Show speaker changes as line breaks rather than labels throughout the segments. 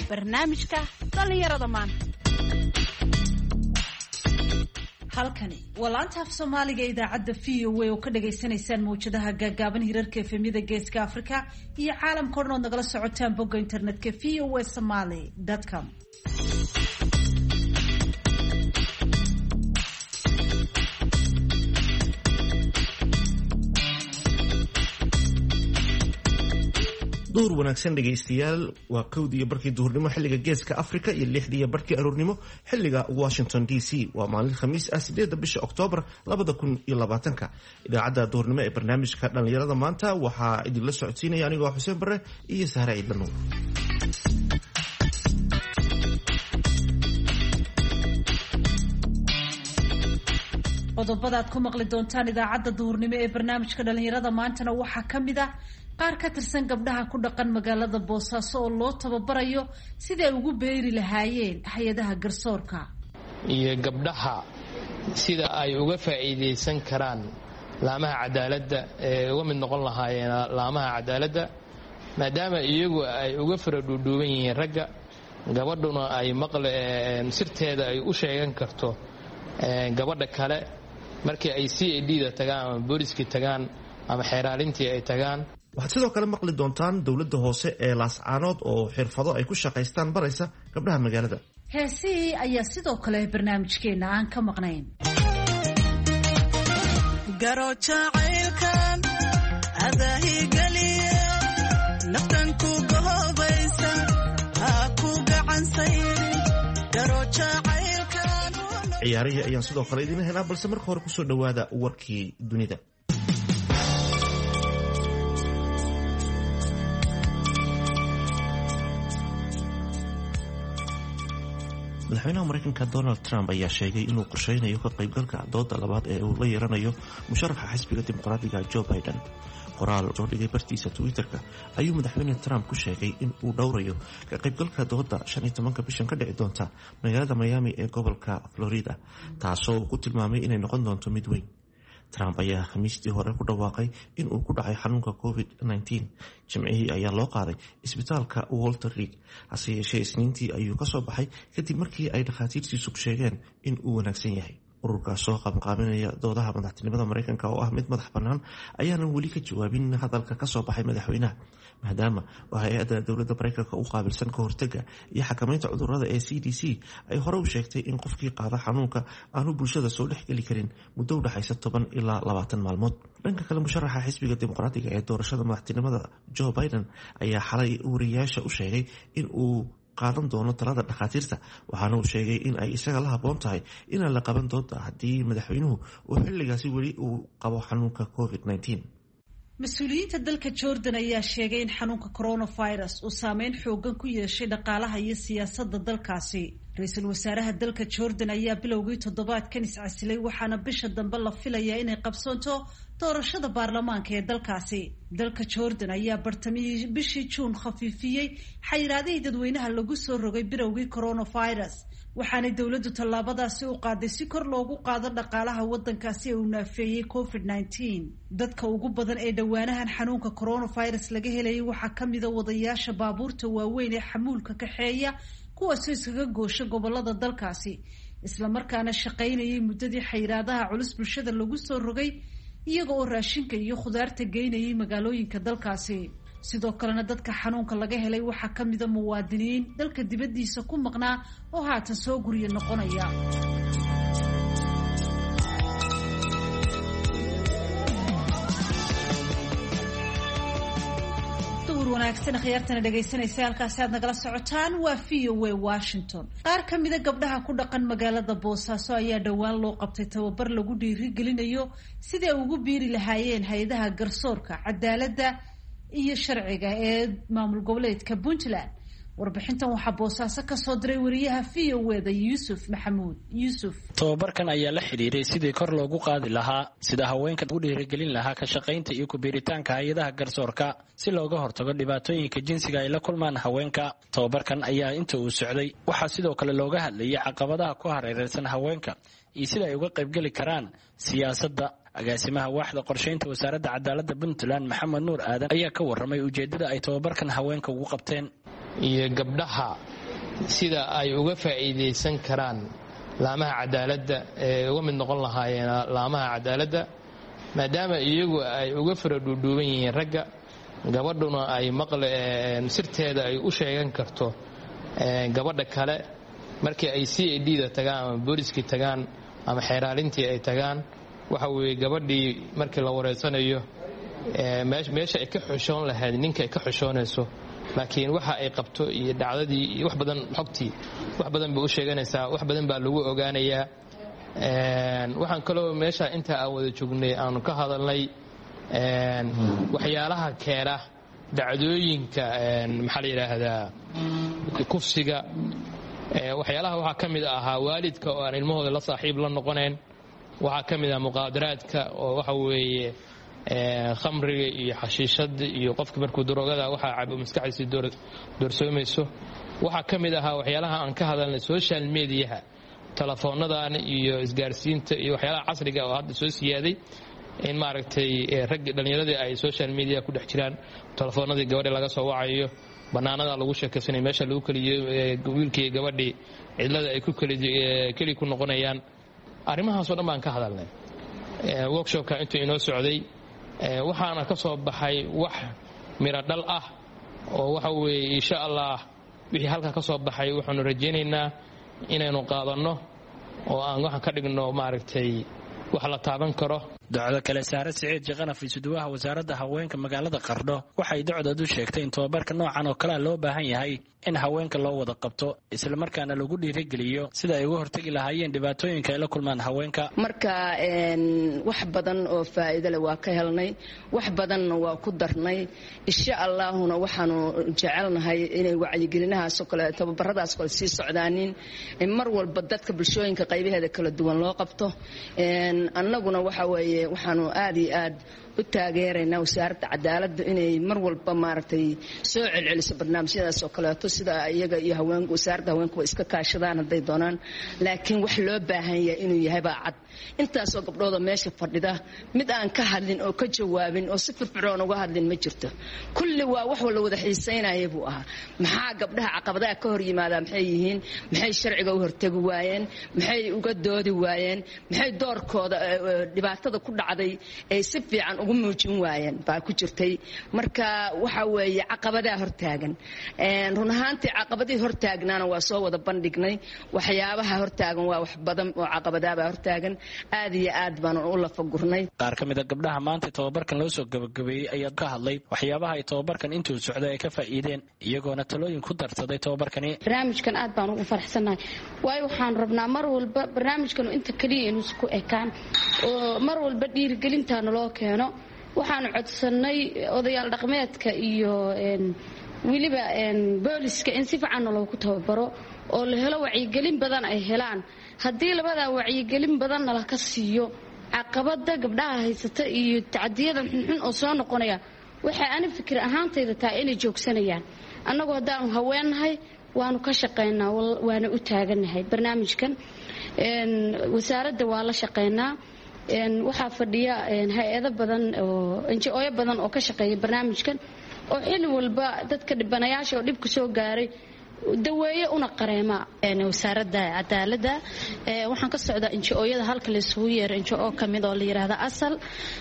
barnaamijka dhalinyarada maanta.
halkani waa laanta af soomaaliga idaacadda VOA oo ka dhagaysanaysaan mawjadaha gaagaaban hirarka efemyada geeska Afrika iyo caalamka oo dhan oo nagala socotaan bogga internetka voasomali.com.
duur wanaagsan dhagaystayaal waa 1:00 duhurnimo xilliga geeska Afrika iyo 6:00 aroornimo xilliga Washington DC. waa maalin khamiis ah 8 bisha Oktoobar 2020. idaacadda duhurnimo ee barnaamijka dhalinyarada maanta waxaa idinla socodsiinaya anigoo Xuseen Bare iyo Sahra Ciidlano.
qodobada aad ku maqli doontaan idaacadda duhurnimo ee barnaamijka dhalinyarada maantana waxaa ka mid ah qaar ka tirsan gabdhaha ku dhaqan magaalada Boosaaso oo loo tababarayo sidii ay ugu beeri lahaayeen hay'adaha garsoorka
iyo gabdhaha sida ay uga faa'iideysan karaan laamaha cadaaladda ee uga mid noqon lahaayeen laamaha cadaaladda maadaama iyagu ay uga faradhuudhuuban yihiin ragga gabadhuna ay sirteeda ay u sheegan karto gabadha kale markii ay CID-da tagaan ama booliska tagaan ama xeeraalintii ay tagaan.
waxaad sidoo kale maqli doontaan dowladda hoose ee Laascaanood oo xirfado ay ku shaqaystaan baraysa gabdhaha magaalada.
heesii ayaa sidoo kale barnaamijkeena aan ka maqnayn.
garojacaylkan adahi galiya naftan ku gohobaysa ha ku gacansay garojacaylkan.
ciyaarihii ayaan sidoo kale idin helaa balse marka hore kusoo dhawaada warkii dunida. madaxweynaha Mareykanka Donald Trump ayaa sheegay inuu qorsheynayo ka qaybgalka dooda labaad ee uu la yeelanayo musharaxa xisbiga dimuqraadiga Joe Biden. qoraal oo dhigay bartiisa Twitter-ka ayuu madaxweyne Trump ku sheegay in uu dhowrayo ka qaybgalka dooda 15 bishan ka dhici doonta magaalada Miami ee gobolka Florida, taasoo uu ku tilmaamay inay noqon doonto mid weyn. Trump ayaa khamiistii hore ku dhawaaqay in uu ku dhacay xanuunka COVID-19. Jimcihii ayaa loo qaaday isbitaalka Walter Reed, hase yeeshee Isniintii ayuu ka soo baxay kadib markii ay dhakhaatiirtiisu sheegeen in uu wanaagsan yahay. ururkaas oo qabanqaabinaya doodaha madaxtinimada Mareykanka oo ah mid madax bannaan ayaanan weli ka jawaabin hadalka ka soo baxay madaxweynaha, maadaama hay'adda dowladda Mareykanka u qaabilsan ka hortagga iyo xakamaynta cudurrada ee CDC ay hore u sheegtay in qofkii qaada xanuunka aanu bulshada soo dhex geli karin muddo u dhaxaysa 10 ilaa 20 maalmood. dhanka kale musharaxa xisbiga dimuqraadiga ee doorashada madaxtinimada Joe Biden ayaa xalay wariyaasha u sheegay in uu qaadan doono talada dhakhaatiirta, waxaana uu sheegay in ay isaga la habboon tahay inaan la qaban doonto haddii madaxweynuhu uu xilligaasi weli uu qabo xanuunka COVID-19.
mas-uuliyiinta dalka Jordan ayaa sheegay in xanuunka coronavirus uu saameyn xoogan ku yeeshay dhaqaalaha iyo siyaasadda dalkaasi. ra-iisul wasaaraha dalka Jordan ayaa bilowgii toddobaadkan iscasilay, waxaana bisha dambe la filayaa inay qabsoonto doorashada baarlamaanka ee dalkaasi. dalka Jordan ayaa bartamihii bishii Juun khafiifiyey xayiraadihii dadweynaha lagu soo rogay bilowgii coronavirus, waxaana dowladdu tallaabadaasi u qaaday si kor loogu qaado dhaqaalaha waddankaasi ee uu naafeeyey COVID-19. dadka ugu badan ee dhowaanahan xanuunka coronavirus laga helayay waxaa ka mida wadayaasha baabuurta waaweyn ee xamuulka kaxeeya, kuwaasoo iskaga goosha gobolada dalkaasi islamarkaana shaqaynayay muddadii xayiraadaha culus bulshada lagu soo rogay, iyaga oo raashinka iyo khudaarta geynayay magaalooyinka dalkaasi. sidoo kalena dadka xanuunka laga helay waxaa ka mida muwaadiniin dalka dibaddiisa ku maqnaa oo haatan soo guryo noqonaya. wanaagsan khiyaartana dhagaysanaysa halkaasi aad nagala socotaan waa VOA Washington. qaar ka mida gabdhaha ku dhaqan magaalada Boosaaso ayaa dhowaan loo qabtay tababar lagu dhiirigelinayo sidii ay ugu biiri lahaayeen hay'adaha garsoorka, cadaaladda iyo sharciga ee maamul goboleedka Puntland. warbixintan waxaa Boosaaso ka soo diray wariyaha VOA-da Yuusuf Maxamuud Yuusuf.
tababarkan ayaa la xiriiray sidii kor loogu qaadi lahaa sida haweenka u dhiirigelin lahaa ka shaqaynta iyo ku biiritaanka hay'adaha garsoorka si looga hortago dhibaatooyinka jinsiga ay la kulmaan haweenka. tababarkan ayaa inta uu socday waxaa sidoo kale looga hadlayay caqabadaha ku hareeraysan haweenka iyo sida ay uga qaybgeli karaan siyaasadda. agaasimaha waaxda qorsheynta wasaaradda cadaaladda Puntland Maxamed Nuur Aadan ayaa ka warramay ujeedada ay tababarkan haweenka ugu qabteen.
iyo gabdhaha sida ay uga faa'iidaysan karaan laamaha cadaaladda ee uga mid noqon lahaayeen laamaha cadaaladda maadaama iyagu ay uga faradhuudhuuban yihiin ragga gabadhuna ay sirteeda ay u sheegan karto gabadha kale markii ay CID-da tagaan ama booliskii tagaan ama xeeraalintii ay tagaan waxa weeye gabadhii markii la wareysanayo meesha ay ka xushoon lahayd ninka ay ka xushoonayso laakiin waxa ay qabto iyo dhacdadii iyo wax badan xogtii wax badan bay u sheeganaysaa wax badan baa lagu ogaanayaa waxaan kaloo meesha inta aan wada joognay aanu ka hadalnay waxyaalaha keena dhacdooyinka maxaa la yidhaahdaa kufsiga waxyaalaha waxaa ka mid ahaa waalidka oo aan ilmahooda la saaxiib la noqonayn waxaa ka mid ah muqaadaraadka oo waxa weeye khamriga iyo xashiishada iyo qofka markuu daroogada waxaa cabo maskaxdiisa doorsoomayso waxaa ka mid ahaa waxyaalaha aan ka hadalnay social mediaha telefoonnadan iyo isgaarsiinta iyo waxyaalaha casriga oo hadda soo siyaaday in maaragtay ragga dhallinyaradii ay social media ku dhex jiraan telefoonnadii gabadhii laga soo wacayo bannaanada lagu sheekaysanay meesha lagu keliyo wiilkii gabadhii cidlada ay keli ku noqonayaan arrimahaasoo dhan baan ka hadalnay workshopka intuu inoo socday waxaana ka soo baxay wax miro dhal ah oo waxa weeye insha allah wixii halka ka soo baxay waxaanu rajaynaynaa inaynu qaadanno oo aan waxaan ka dhigno maaragtay wax la taaban karo
docdo kale Saare Siciid Jaqanaf isuduwaha wasaaradda haweenka magaalada Qardho waxay docdadu sheegtay in tababarka noocan oo kale loo baahan yahay in haweenka loo wada qabto isla markaana lagu dhiirigeliyo sida ay uga hortagi lahaayeen dhibaatooyinka ay la kulmaan haweenka
marka wax badan oo faa'iido leh waa ka helnay wax badanna waa ku darnay insha Allahuna waxaanu jecelnahay inay wacyigelinahaas oo kale tababaradaas kale sii socdaanin mar walba dadka bulshooyinka qaybaheeda kala duwan loo qabto annaguna waxa weeye waxaanu aad iyo aad u taageeraynaa wasaaradda cadaaladda inay mar walba maaragtay soo celceliso barnaamijyadaas oo kaleeto sida iyaga iyo wasaaradda haweenku iska kaashadaan hadday doonaan laakiin wax loo baahan yahay inuu yahay baa cad intaasoo gabdhooda meesha fadhida mid aan ka hadlin oo ka jawaabin oo si firfircoon uga hadlin ma jirto kulli waa wax la wada xiisaynaya buu ahaa maxaa gabdhaha caqabadaha ka hor yimaada maxay yihiin maxay sharciga u hortagi waayeen maxay uga doodi waayeen maxay doorkooda dhibaatada ku dhacday ay si fiican ugu muujin waayeen baa ku jirtay marka waxa weeye caqabadaha hortaagan run ahaantii caqabadii hortaagnaana waa soo wada bandhignay waxyaabaha hortaagan waa wax badan oo caqabadaha hortaagan aad iyo aad baan u lafagurnay
qaar ka mid ah gabdhaha maanta tababarkan loo soo gabagabeeyay ayaa ka hadlay waxyaabaha ay tababarkan intuu socday ay ka faa'iideen iyagoona talooyin ku darsaday tababarkani
barnaamijkan aad baan ugu faraxsanahay waayo waxaan rabnaa mar walba barnaamijkan inta kaliya inuu isku ekaan oo mar walba dhiirigelintaana loo keeno waxaan codsanay odayaal dhaqameedka iyo weliba booliska in si fiican loogu tababaro oo la helo wacyigelin badan ay helaan haddii labada wacyigelin badan la ka siiyo caqabada gabdhaha haysata iyo tacadiyada xunxun oo soo noqonaya waxa aan fikir ahaantayda taa inay joogsanayaan annagoo hadaan haweenahay waanu ka shaqeynaa waana u taaganahay barnaamijkan wasaaradda waa la shaqeynaa waxaa fadhiya hay-ado badan oo NGO badan oo ka shaqeeya barnaamijkan oo xilli walba dadka dhibanayaasha oo dhibka soo gaaray daweeye una qareema wasaaradda cadaaladda waxaan ka socdaa NGO-yada halka la isugu yeero NGO kamid oo la yiraahdo asal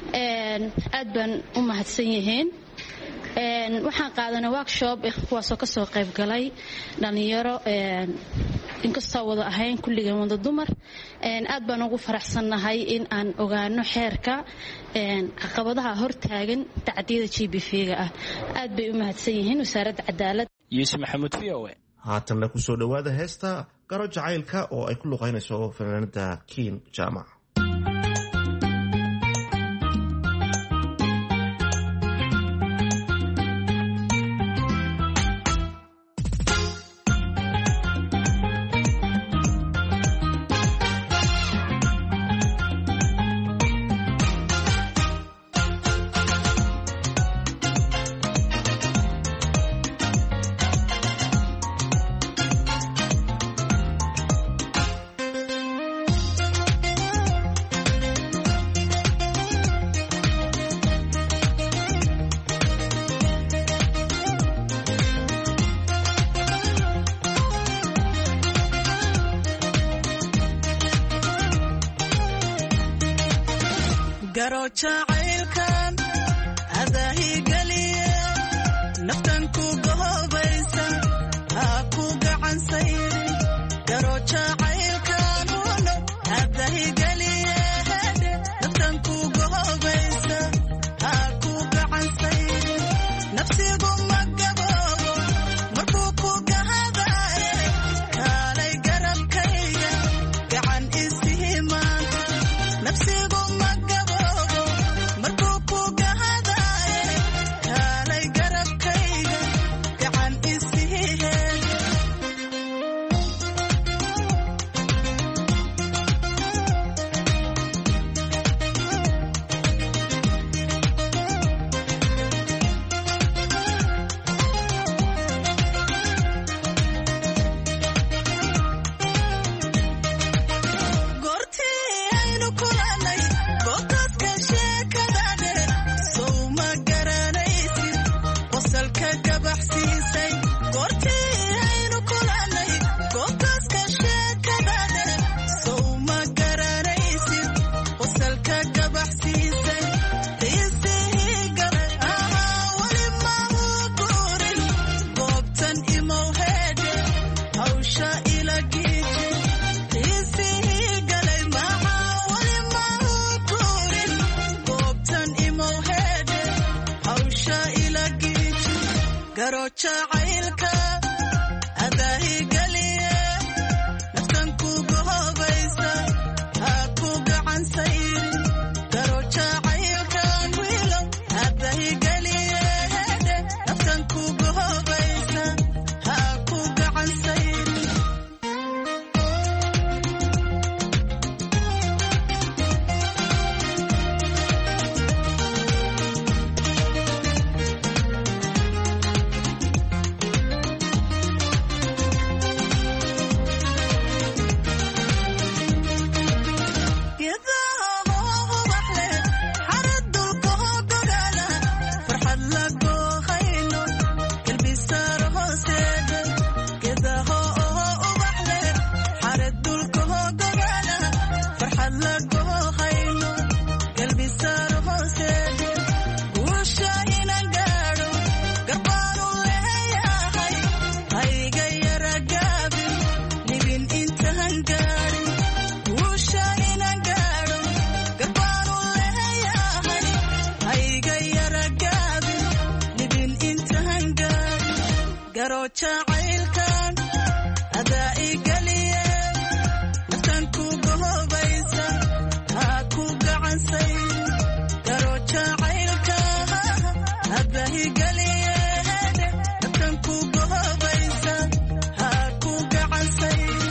aad baan u mahadsan yihiin waxaan qaadanay workshop kuwaasoo ka soo qayb galay dhalinyaro inkastoo wada ahayn kulligan wada dumar aad baan ugu faraxsannahay in aan ogaano xeerka caqabadaha hortaagan tacdiyada GBV-ga ah aad bay u mahadsan yihiin wasaaradda cadaaladda
Yuusuf Maxamuud VOA
haatanna ku soo dhawaada heesta garo jacaylka oo ay ku luqaynayso fanaanada Kiin Jaamac
garo jacaylkan adahigaliye naftan ku gohobaysa ha ku gacan sayrin garo jacaylkan adahigaliye naftan ku gohobaysa ha ku gacan sayrin nafsigu magaboobo markuu ku gahadaye kaalay garabkayga gacan isihimaan nafsigu magaboobo markuu ku gahadaye kaalay garabkayga gacan isihiheen goortii aynu kulanay goobtaaska sheekadade sow ma garanaysid qosalka gabaxsiisay goortii aynu kulanay goobtaaska sheekadade sow ma garanaysid qosalka gabaxsiisay qiisihii galay weli mahu guurin goobtan imow heedhe hawsha ila giiji qiisihii galay weli mahu guurin goobtan imow heedhe hawsha ila giiji garo jacaylka adahigaliye naftan ku gohobaysa ha ku gacan sayrin garo jacaylkan wiilow adahigaliye naftan ku gohobaysa ha ku gacan sayrin garo jacaylkan adaa igaliye naftan ku gohobaysa ha ku gacan sayrin garo jacaylka adaa igaliye naftan ku gohobaysa ha ku gacan sayrin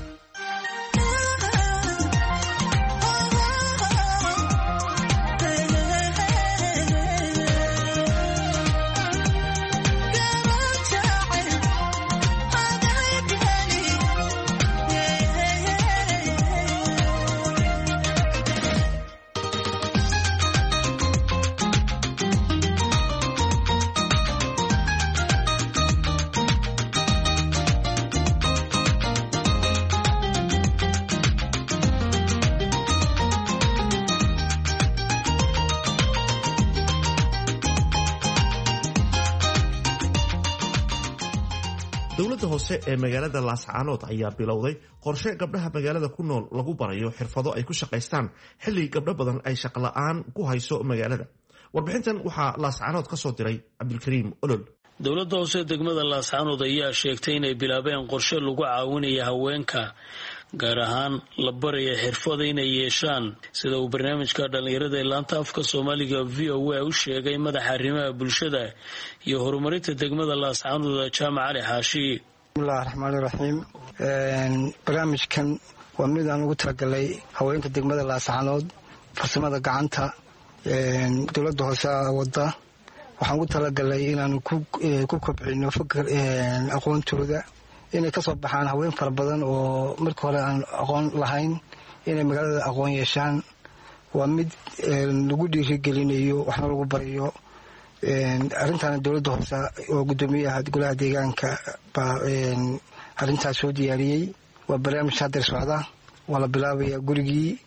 dowladda hoose ee magaalada laascaanood ayaa bilowday qorshe gabdhaha magaalada ku nool lagu barayo xirfado ay ku shaqaystaan xilli gabdho badan ay shaqola'aan ku hayso magaalada. warbixintan waxaa laascaanood ka soo diray cabdulkariim olol.
dowladda hoose degmada laascaanood ayaa sheegtay inay bilaabeen qorshe lagu caawinaya haweenka gaar ahaan la baraya xirfada inay yeeshaan sida uu barnaamijka dhalinyarada ee laanta afka soomaaliga VOA u sheegay madaxa arrimaha bulshada iyo horumarinta degmada laascaanood jaamac cali xaashi.
bismillahi raxmaani raxiim. barnaamijkan waa mid aan ugu talagalay haweenka degmada laascaanood farsamada gacanta dowladda hoose wada. waxaan ugu talagalay inaan ku kobcino fikir aqoontooda inay ka soo baxaan haween fara badan oo marka hore aan aqoon lahayn inay magaalada aqoon yeeshaan. waa mid lagu dhiirigelinayo waxna lagu barayo. arrintan dowladda hoose oo gudoomiyaha golaha deegaanka baa arrintaas soo diyaariyey. waa barnaamij haddeer socda, waa la bilaabaya gurigii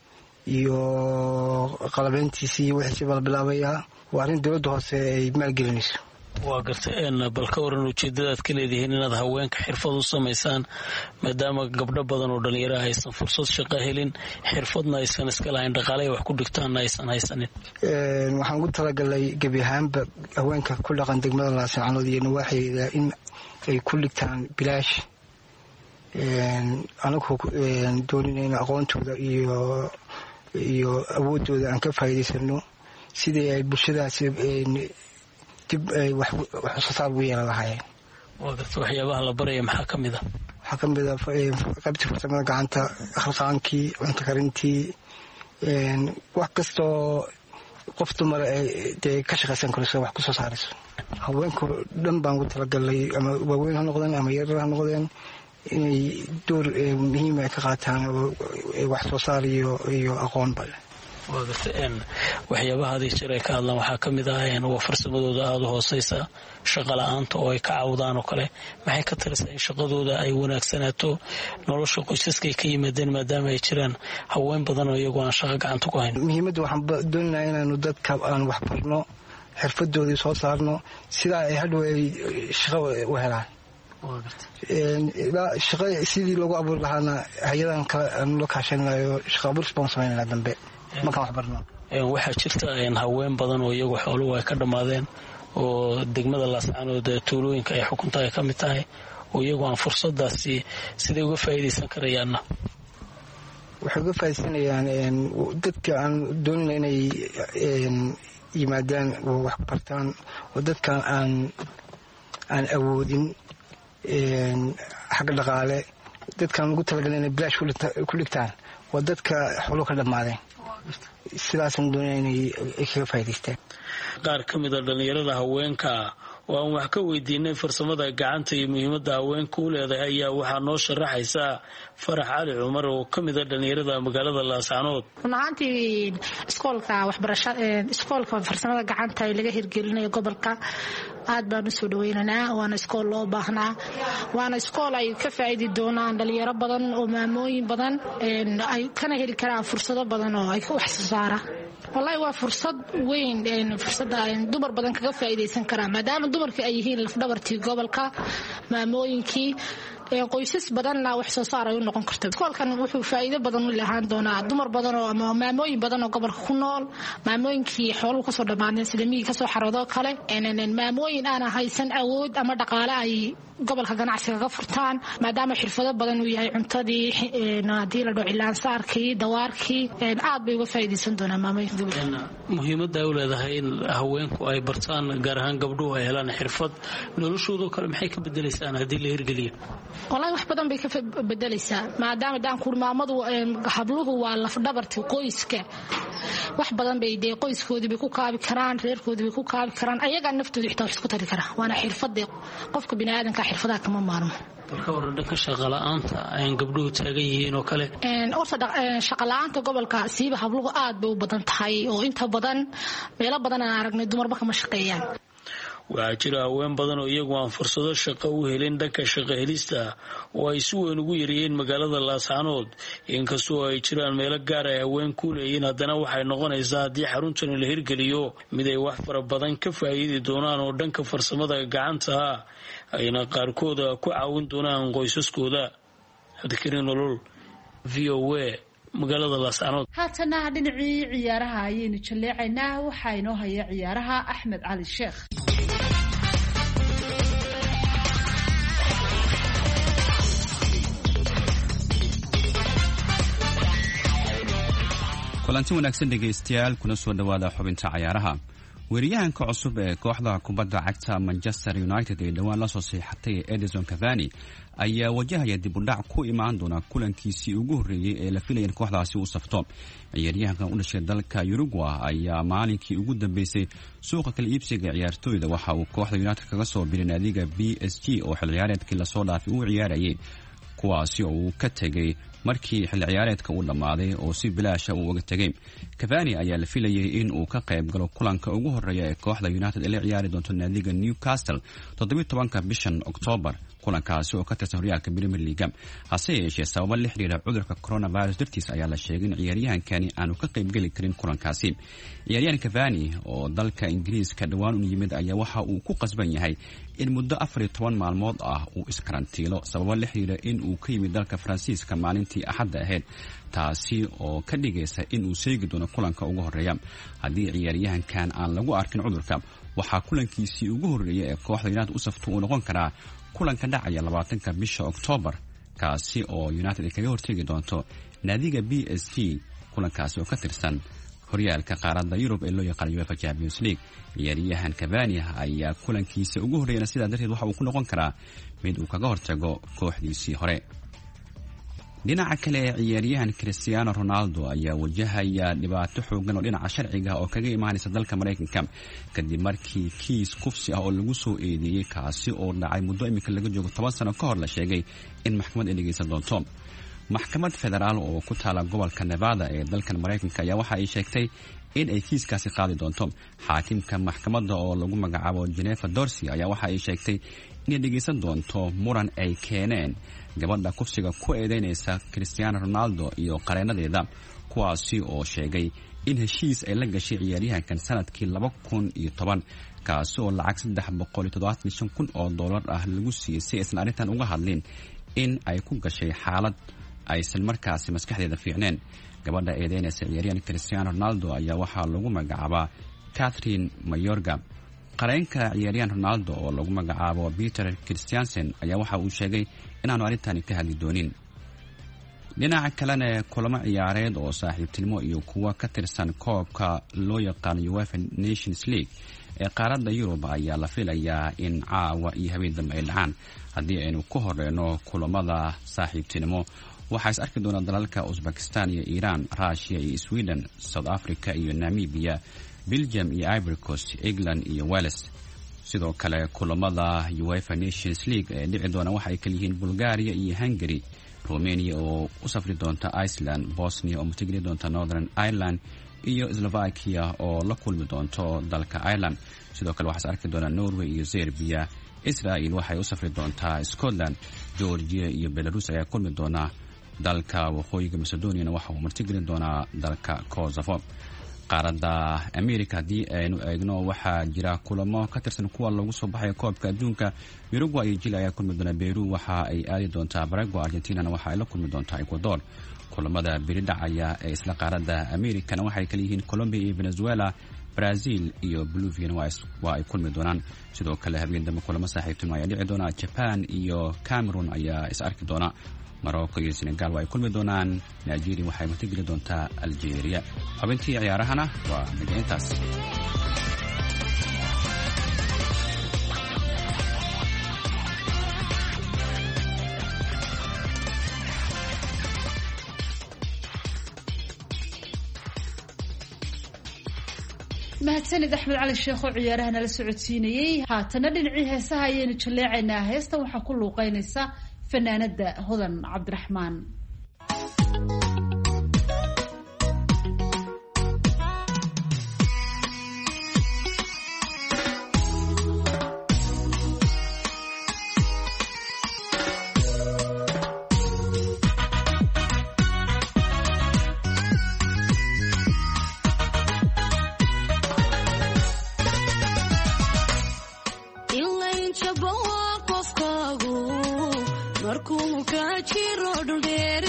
iyo qalabeyntiisii iyo wixiisiiba la bilaabayaa waa arrin dowladda hoose ay maalgelinayso.
waa gartay bal ka waran ujeedadaad ka leedihiin inaad haweenka xirfad u samaysaan maadaama gabdho badan oo dhalinyaro aysan fursad shaqo helin xirfadna aysan iska lahayn dhaqaaley wax ku dhigtaanna aysan haysanin.
waxaan ugu talagalay gebi ahaanba haweenka ku dhaqan degmada laascaanood iyo nawaaxeeda in ay ku dhigtaan bilaash anagu doonina aqoontooda iyo awoodooda aan ka faa'iidaysano sidii ay bulshadaasi dib ay wax soo saar ugu yeelan lahaayeen.
waa garta waxyaabaha la baraya maxaa ka mid a?
waxaa ka mid a qaybtii farsamada gacanta, khalqaankii, cunto karintii, wax kastoo qof dumar dee ka shaqaysan karayso wax ku soo saarayso. haweenku dhan baan ugu talagalay ama waaweyn ha noqdeen ama yarar ha noqdeen inay door muhiim ay ka qaataan oo wax soo saar iyo aqoonba.
waa garta waxyaabaha hadii jir ay ka hadlaan waxaa ka mid ah waa farsamadooda aada u hooseysa, shaqo la-aanta oo ay ka caawdaan oo kale maxay ka talisaa in shaqadooda ay wanaagsanaato nolosha qoysaskay ka yimaadeen maadaama ay jiraan haween badan oo iyagu aan shaqo gacanta ku hayn? muhiimadda waxaan doonaynaa inaanu dadka aan wax barno, xirfadoodii soo saarno, sidaa ay hadhow ay shaqo u helaan. shaqa sidii loogu abuuri lahaana hay-adan kale aan la kaashanayo shaqa abuuris baan samaynayna dambe markaan wax barno. waxaa jirta haween badan oo iyagu xooluhu ay ka dhammaadeen oo degmada laascaanood tuulooyinka ay xukunta ay ka mid tahay oo iyagu aan fursadaasi siday uga faa'iidaysan karayaanna?
waxay uga faa'iidaysanayaan dadka aan doonina inay yimaadaan oo wax bartaan oo dadkan aan awoodin xagga dhaqaale, dadkaan ugu talagalin inay bilaash ku dhigtaan waa dadka xooluhu ka dhammaadeen. sidaasaan doonaya inay kaga faa'idaystaan.
qaar ka mid a dhallinyarada haweenka oo aan wax ka weydiinay farsamada gacanta iyo muhiimadda haweenka u leedahay ayaa waxaa noo sharaxaysaa Farax Cali Cumar oo ka mid a dhallinyarada magaalada Laascaanood.
run ahaantii iskoolka farsamada gacanta ee laga hirgelinayo gobolka aad baan u soo dhaweynaynaa. waana iskool loo baahnaa, waana iskool ay ka faa'iidi doonaan dhalinyaro badan oo maamooyin badan ay kana heli karaan fursado badan oo ay wax soo saara. wallahi waa fursad weyn, fursada dumar badan kaga faa'iidaysan karaan maadaama dumarkii ay yihiin lafdhabartii gobolka, maamooyinkii qoysas badanna wax soo saar ay u noqon karto. iskoolkan wuxuu faa'iido badan u lahaan doonaa dumar badan oo ama maamooyin badan oo gobolka ku nool, maamooyinkii xooluhu kasoo dhammaadeen sida miyi kasoo xaroodoo kale, maamooyin aan haysan awood ama dhaqaale ay gobolka ganacsiga ka furtaan maadaama xirfado badan uu yahay cuntadii, haddii la dhaho cilaansaarkii, dawaarkii, aad bay uga faa'iidaysan doonaa maamooyinka gobolka.
muhiimadda ay u leedahay in haweenku ay bartaan gaar ahaan gabdhuhu ay helaan xirfad noloshoodoo kale maxay ka bedelaysaan haddii la hirgeliyo?
wallahi wax badan bay ka bedelaysaa maadaama daankuurmaamadu habluhu waa lafdhabartii qoyska. wax badan bay dee qoyskoodii bay ku kaabi karaan, reerkoodii bay ku kaabi karaan, ayagaa naftooda xitaa wax isku tari karaa. waana xirfadee qofka biniaadanka xirfadaha kama maarmo.
balka waran dhanka shaqa la-aanta ay gabdhuhu taagan yihiin oo kale?
horta shaqa la-aanta gobolka siiba habluhu aad bay u badan tahay oo inta badan meelo badan aan aragnay dumarba kama shaqeeyaan.
waxaa jira haween badan oo iyagu aan fursado shaqo u helin dhanka shaqo helista oo ay si weyn ugu yariyeen magaalada Laascaanood. inkastoo ay jiraan meelo gaar ah haween ku leeyihiin, haddana waxay noqonaysaa haddii xaruntan la hirgeliyo mid ay wax fara badan ka faa'iidi doonaan oo dhanka farsamada gacanta ayna qaarkooda ku caawin doonaan qoysaskooda. Cabdikariin Nolol, VOA, magaalada Laascaanood.
haatana dhinacii ciyaaraha ayaynu jaleecaynaa. waxaa inoo haya ciyaaraha Axmed Cali Sheekh.
kulanti wanaagsan dhegaystayaal, kuna soo dhawaada xubinta cayaaraha. weeraryahanka cusub ee kooxda kubadda cagta Manchester United ee dhawaan la soo saxiixatay Edison Cavani ayaa wajahaya dib u dhac ku imaan doona kulankiisii ugu horreeyay ee la filayay in kooxdaasi uu safto. ciyaaryahankan u dhashay dalka Uruguay ayaa maalinkii ugu dambeysay suuqa kala iibsiga ciyaartooyda waxa uu kooxda United kaga soo biray naadiga PSG oo xil ciyaareedkii la soo dhaafay uu ciyaarayay, kuwaasi oo uu ka tegay markii xil ciyaareedka uu dhammaaday oo si bilaasha uu uga tegay. Cavani ayaa la filayay in uu ka qayb galo kulanka ugu horreeya ee kooxda United ee la ciyaari doonto naadiga Newcastle 17 bishan Oktoobar, kulankaasi oo ka tirsan horyaalka Premier League. hase yeeshee sababo la xiriira cudurka coronavirus dartiis ayaa la sheegay in ciyaaryahankani aanu ka qayb gali karin kulankaasi. ciyaaryahan Cavani oo dalka Ingiriiska dhawaan u yimid ayaa waxa uu ku qasban yahay in muddo 14 maalmood ah uu iskarantiilo sababo la xiriira in uu ka yimid dalka Faransiiska maalintii Axadda ahayd, taasi oo ka dhigaysa in uu seegi doono kulanka ugu horeeya. haddii ciyaaryahankan aan lagu arkin cudurka, waxaa kulankiisii ugu horeeyay ee kooxda United u safto uu noqon karaa kulanka dhacaya 20 bisha Oktoobar, kaasi oo United ay kaga hortagi doonto naadiga PSG, kulankaasi oo ka tirsan horyaalka qaaradda Yurub ee loo yaqaan UEFA Champions League. ciyaaryahan Cavani ayaa kulankiisa ugu horeeyana sidaa darteed waxa uu ku noqon karaa mid uu kaga hortago kooxdiisii hore. dhinaca kale, ciyaaryahan Cristiano Ronaldo ayaa wajahaya dhibaato xoogan oo dhinaca sharciga oo kaga imaanaysa dalka Mareykanka kadib markii kiis kufsi ah oo lagu soo eedeeyay kaasi oo dhacay muddo imika laga joogo 10 sano ka hor la sheegay in maxkamad ay dhageysan doonto. maxkamad federaal oo ku taala gobolka Nevada ee dalkan Mareykanka ayaa waxa ay sheegtay in ay kiiskaasi qaadi doonto. xaakimka maxkamadda oo lagu magacaabo Jennifer Dorsey ayaa waxa ay sheegtay inay dhageysan doonto muran ay keeneen gabadha kufsiga ku eedeynaysa Cristiano Ronaldo iyo qareenadeeda, kuwaasi oo sheegay in heshiis ay la gashay ciyaaryahankan sanadkii 2010 kaasi oo lacag $375,000 ah lagu siiyay si aysan arrintan uga hadlin in ay ku gashay xaalad aysan markaasi maskaxdeeda fiicneen. gabadha eedeynaysa ciyaaryahan Cristiano Ronaldo ayaa waxaa lagu magacaabaa Catherine Mayorga. qareenka ciyaaryahan Ronaldo oo lagu magacaabo Peter Christiansen ayaa waxa uu sheegay inaanu arrintan ka hadli doonin. dhinaca kalena, kulamo ciyaareed oo saaxiibtinimo iyo kuwa ka tirsan koobka loo yaqaan UEFA Nations League ee qaaradda Yurub ayaa la filayaa in caawa iyo habeen dambe ay dhacaan. haddii aynu ku horeyno kulamada saaxiibtinimo, waxaa is arki doona dalalka Uzbekistan iyo Iran, Russia iyo Sweden, South Africa iyo Namibia, Belgium iyo Ivory Coast, England iyo Wales. sidoo kale kulamada UEFA Nations League ee dhici doona waxay kala yihiin Bulgaria iyo Hungary, Romania oo u safri doonta Iceland, Bosnia oo matageli doonta Northern Ireland iyo Slovakia oo la kulmi doonto dalka Ireland. sidoo kale waxaa is arki doona Norway iyo Serbia. Israel waxay u safri doontaa Scotland, Georgia iyo Belarus ayaa kulmi doona. dalka waqooyiga Macedonia waxa uu martigelin doonaa dalka Kosovo. qaaradda America haddii aynu eegno, waxaa jira kulamo ka tirsan kuwa lagu soo baxay koobka adduunka. Uruguay iyo Chile ayaa kulmi doona. Peru waxa ay aadi doontaa Paraguay, Argentina waxa ay la kulmi doontaa Ecuador. kulamada beri dhacaya ee isla qaaradda America waxay kala yihiin Colombia iyo Venezuela, Brazil iyo Bolivia waa ay kulmi doonaan. sidoo kale habeen dambe kulamo saaxiibtinimo ayaa dhici doona. Japan iyo Cameroon ayaa is arki doona. Morocco iyo Senegal waa ay kulmi doonaan. Nigeria waxay matageli doontaa Algeria. xubintii ciyaarahana waa intaas.
mahadsanid Axmed Cali Sheekh oo ciyaarahana la socodsiinayay. haatana dhinacii heesaha ayaynu jaleecaynaa. heestan waxaa ku luuqeynaysa fanaanada Hodan Cabdiraxmaan.
markuu ka jiro dhul dheer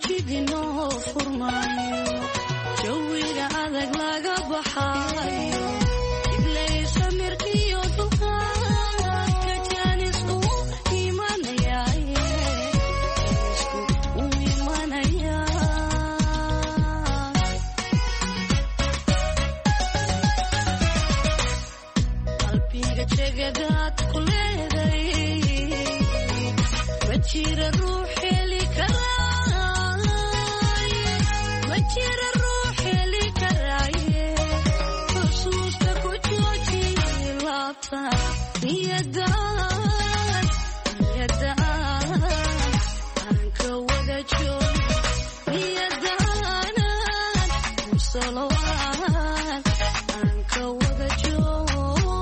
jidino furmaayo jawiga adag laga baxaayo iblaysa mirkiyo duqaadka jaanisku imanayaaye u imanaya qalbiga jegadaad ku leeday ma jira ruux heli karaaye ma jira ruux heli karaaye xusuusta ku jooji laabta niyadaan aan ka wada joogo niyadaanan musalawaan aan ka wada joogo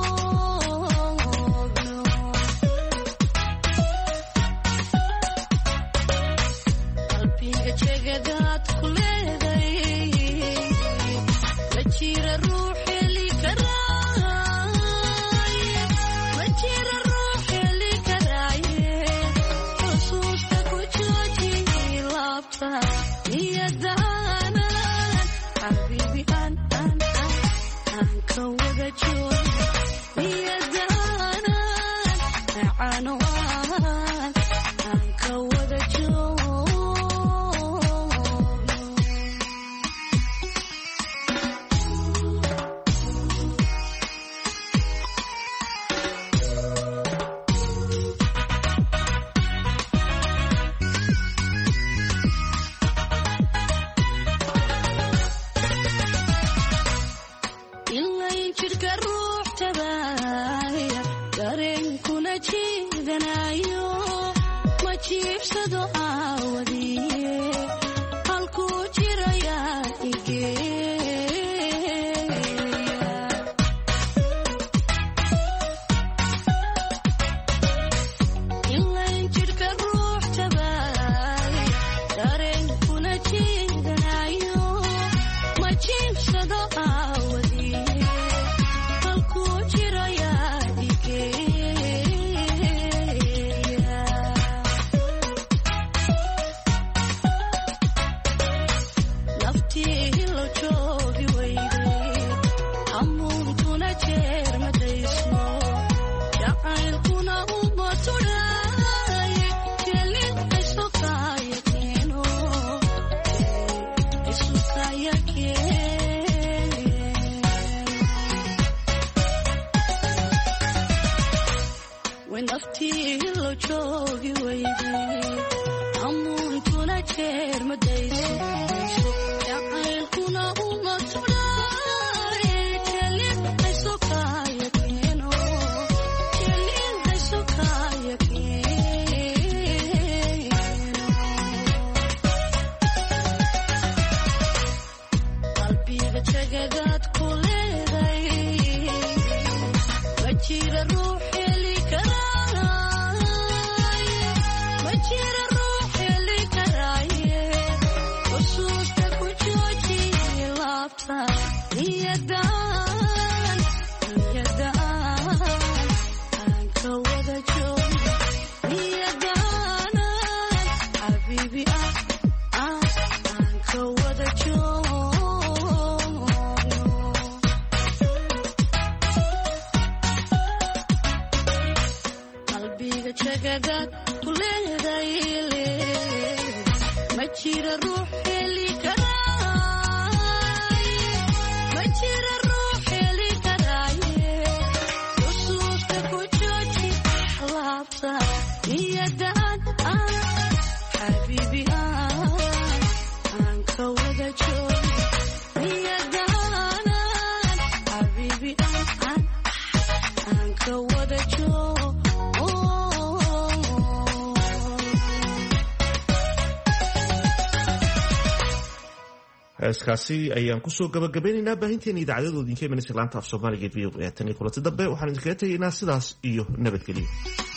qalbiga jegadaad ku leeday ma jira ruux heli karaaye ma jira ruux heli karaaye xusuusta ku jooji laabta niyadaanan xabiibi aan ka wada joogo niyadaanan macano aan ka wada joogo ilayn jidhka ruux tabaaya dareenkuna jiidanayo ma jiibsado aawadiye halkuu jirayaa igeeya ilayn jidhka ruux tabaaya dareenkuna jiidanayo ma jiibsado aawadiye halkuu jirayaa igeeya naftii lo joogi weyday hamuuntuna jeer madaysno jacaylkuna uma tudhaaye kelin isukaya keeno isukaya when naftii lo joogi weyday hamuuntuna jeer madayso jacaylkuna uma tudhaaye kelin isukaya keeno kelin isukaya keeno qalbiga jegadaad ku leeday ma jira ruux heli karaaye ma jira ruux heli karaaye xusuusta ku jooji laabta niyadaan aan ka wada joogo niyadaanan xabiibi aan ka wada joogo qalbiga jegadaad ku leeday ma jira ruux heli karaaye ma jira ruux heli karaaye xusuusta ku jooji laabta niyadaan xabiibi aan ka wada joogo niyadaanan xabiibi aan ka wada joogo
heeskaasi ayaan kusoo gabagabeynaynaa baahinteena idaacaddooda idinka imanaysa laanta af soomaaliga v o a tan iyo kulanti dambe waxaan idinkaga tegaynaa sidaas iyo nabadgelyo.